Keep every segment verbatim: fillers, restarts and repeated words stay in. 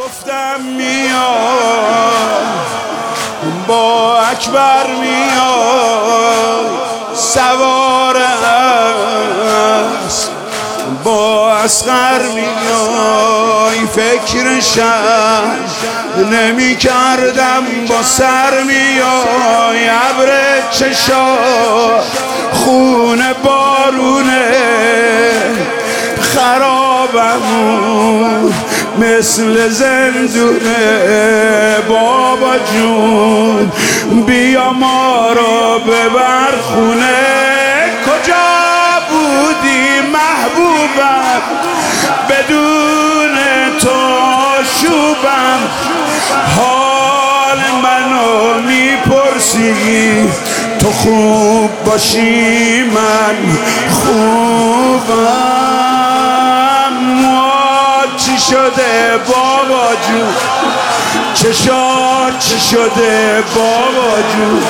گفتم میای با اکبر میای سوار اسب با اصغر میای فکرشم نمی کردم با سر میای ابر چشا خون بارونه خرابمون مثل زندونه بابا جون بیا ما رو ببر خونه کجا بودی محبوبم بدون تو شوبم حال منو میپرسی تو خوب باشی من خوبم چی شده بابا جون چشات چی شده بابا جون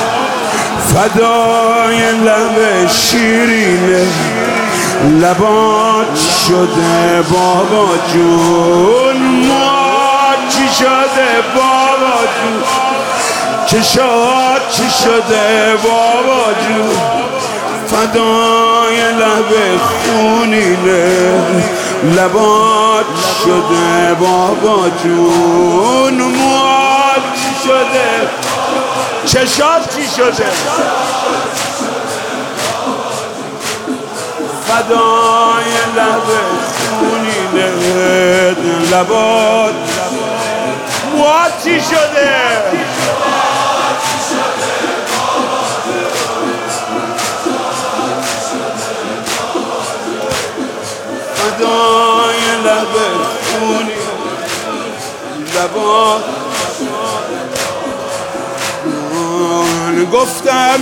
فدای لب شیرینه لبات چی شده بابا جون موات چی شده بابا جون چشات چی شده بابا جون فدای لب خونینه لبات شده بابا جون موات چی شده چشات چی شده فدای لب خونینه لبات موات چی شده فدای لب خونی لبات گفتم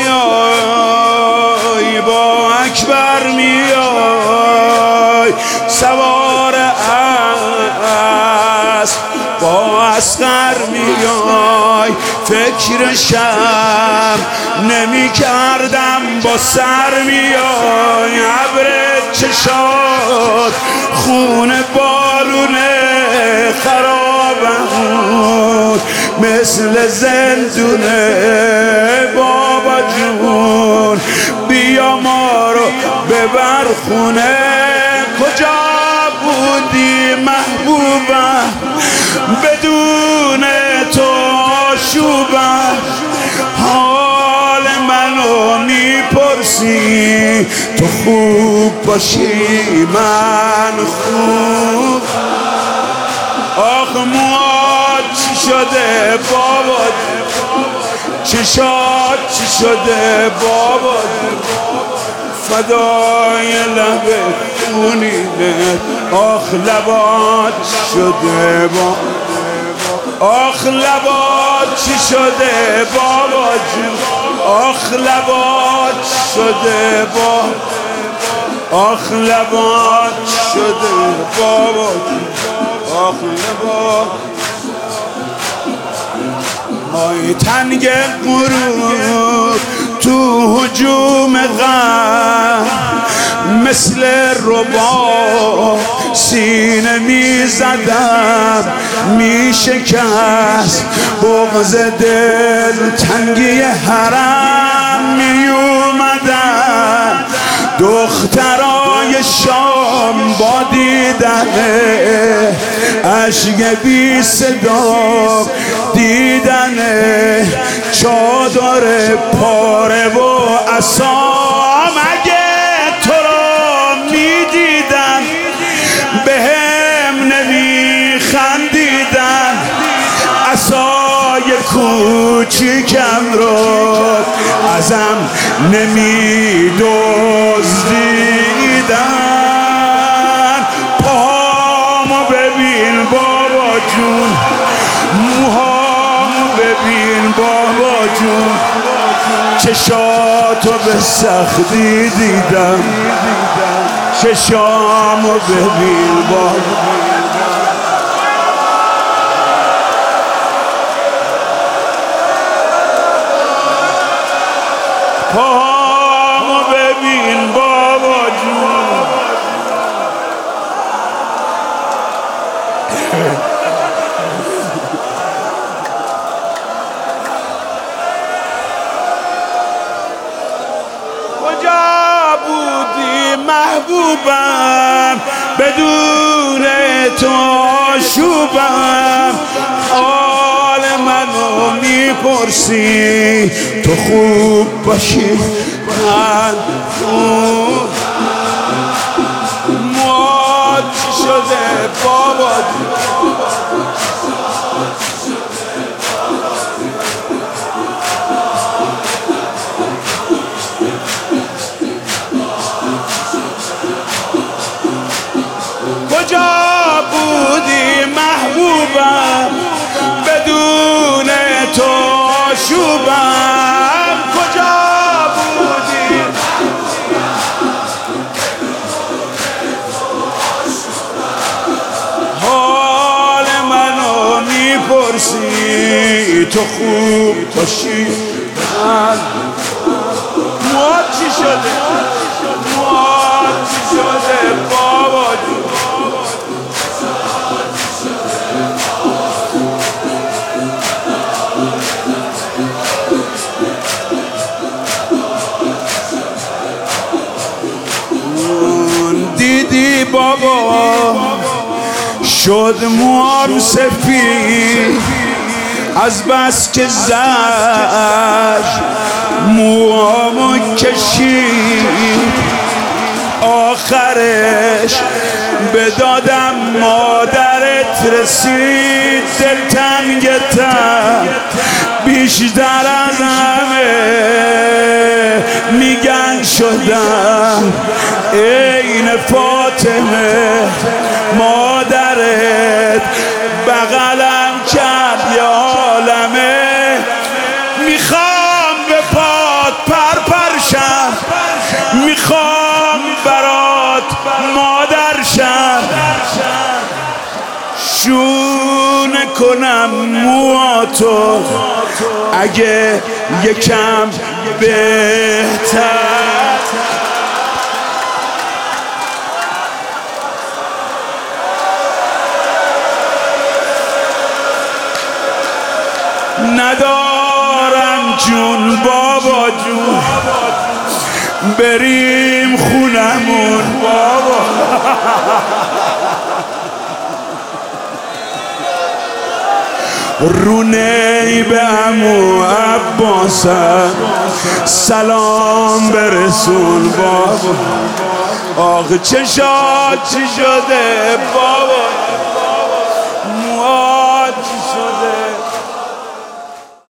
میای با اکبر میای سوار اسب با اصغر میای فکرشم نمی کردم با سر میای ابر چشات خون بارونه خرابم مثل زندونه بابا جون بیا ما رو ببر خونه کجا بودی محبوبم بدون تو شوبم حال منو میپرسی تو خوب باشی من خوب آخ موات چی شده بابا چشات چی شده بابا فدای لب خونینه آخ لبات شده بابا آخ لبات چی شده بابا جون آخ لبات شده بابا آخ لبات شده بابا جون آخ لبات های تنگ غروب تو هجوم غم مثل ربا سینه می زدم می شکست بغض دل تنگی حرم می اومدن دخترای شام با دیدن عشق بی صدا دیدن چادر پاره و عصام اگه تو رو میدیدن بهم نمیخندیدن عصای کوچیکم رو ازم نمیدزدیدن پاهامو ببین بابا جون موهامو ببین بابا جون چشاتو به سختی دیدم چشامو ببین بابا پاهامو ببین بابا جون محبوبم، بدون تو آشوبم. حال منو میپرسی تو خوب باشی، من خوب. مواد چی شده بابا؟ کجا بودی محبوبم، بدون تو آشوبم. کجا بودی حال منو میپرسی تو خوب باشی، من مواد چی شده؟ مواد چی شده بابا جون؟ دیدی بابا شد موام سفید از بس که زد موامو کشید، آخرش به دادم مادرت رسید. دلتنگتم بیشتر از همه میگن شدم عین فاطمه. مادرت بغلم کرد یه عالمه، میخوام به پات پرپرشم، میخوام برات مادر شم، شونه کنم مواتو اگه یکم بهتر. ندارم جون بابا جون، بریم خونمون بابا. رونه به عمو عباسم سلام برسون بابا. آخه چشات چی شده بابا؟